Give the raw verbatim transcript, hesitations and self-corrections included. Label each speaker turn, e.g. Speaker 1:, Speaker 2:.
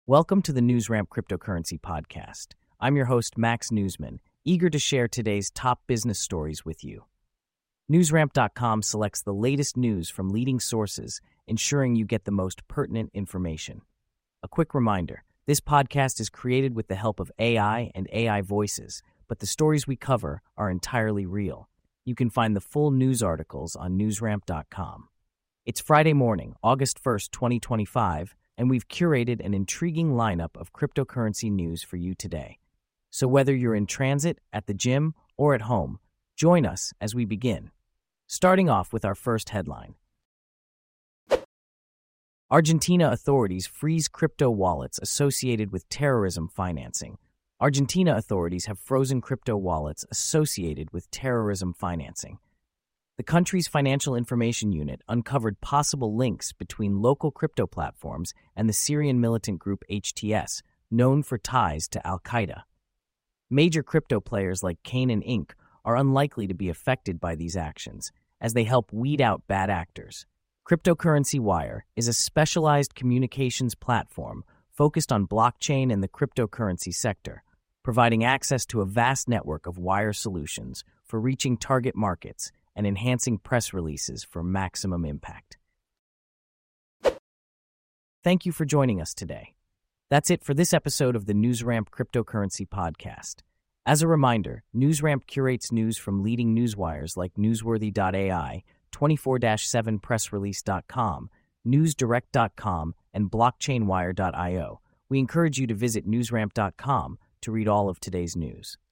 Speaker 1: Welcome to the NewsRamp Cryptocurrency Podcast. I'm your host, Max Newsman, eager to share today's top business stories with you. NewsRamp dot com selects the latest news from leading sources, ensuring you get the most pertinent information. A quick reminder, this podcast is created with the help of A I and A I voices, but the stories we cover are entirely real. You can find the full news articles on NewsRamp dot com. It's Friday morning, August first, twenty twenty-five, and we've curated an intriguing lineup of cryptocurrency news for you today. So whether you're in transit, at the gym, or at home, join us as we begin. Starting off with our first headline. Argentina authorities freeze crypto wallets associated with terrorism financing. Argentina authorities have frozen crypto wallets associated with terrorism financing. The country's Financial Information Unit uncovered possible links between local crypto platforms and the Syrian militant group H T S, known for ties to Al-Qaeda. Major crypto players like Canaan Incorporated are unlikely to be affected by these actions, as they help weed out bad actors. Cryptocurrency Wire is a specialized communications platform focused on blockchain and the cryptocurrency sector, providing access to a vast network of wire solutions for reaching target markets and enhancing press releases for maximum impact. Thank you for joining us today. That's it for this episode of the NewsRamp Cryptocurrency Podcast. As a reminder, NewsRamp curates news from leading newswires like Newsworthy dot A I, twenty-four seven press release dot com, news direct dot com, and blockchain wire dot io. We encourage you to visit newsramp dot com to read all of today's news.